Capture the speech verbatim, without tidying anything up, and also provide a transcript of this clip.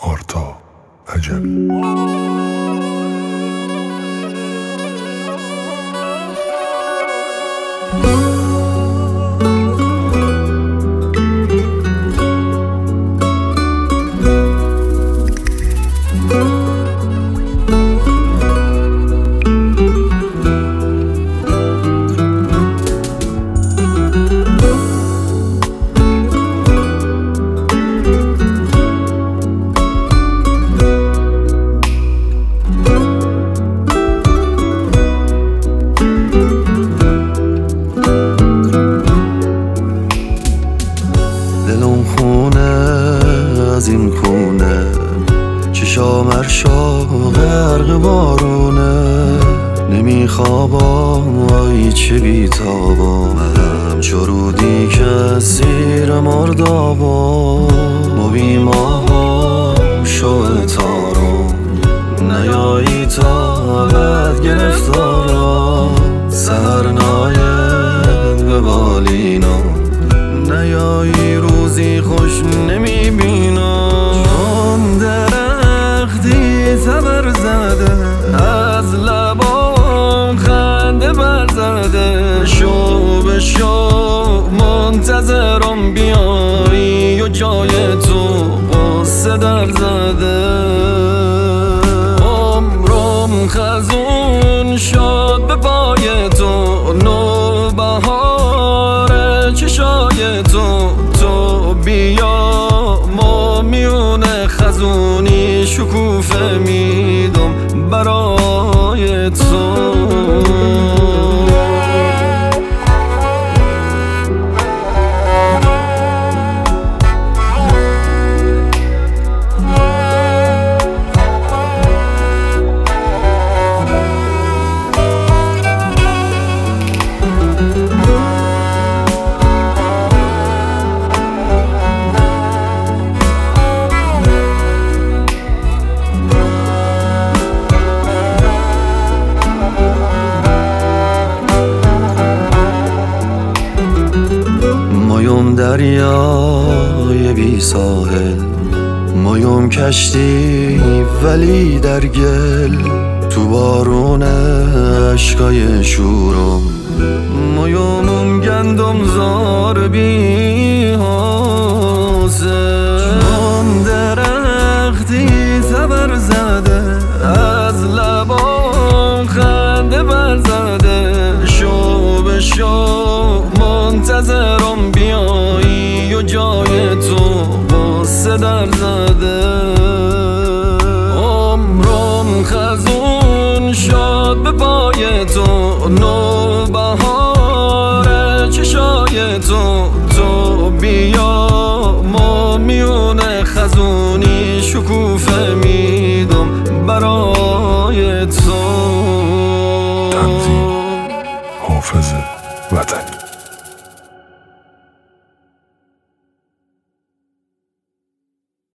آرتا عجبی. دلم خونه از این خونه، چشام ارشا غرق بارونه. نمیخوابم وای چه بیتابم، همچو رودی که زیر مردابم. مبی ماهم شو تارم، نیایی طاقت گرفتارم. سهر نایه به بالینم، نیایی روزی خوش نمیبینم. چون درختی زبر زده، از لبام خنده برزده. شو به شو منتظرم بیایی و جای تو قصه در زده. عمرم خزون شد به پای تو، نوبهار چشای تو. تو بیا ما میونه خزونی، شکوفه میدم برای تو. مایم دریای بی ساحل، مایم کشتی ولی در گل. تو بارون عشقای شورم، مایم گندم زار بی حاصل. چون درختی زبر زده، از لبام خنده برزده. شو به شو منتظرم بیایی و جای تو قصه در زده. عمرم خزون شد به پای تو، نوبهار چشای تو. تو بیا ما میونه خزونی، شکوفه میدم برای تو. تنظیم حافظ وطنی.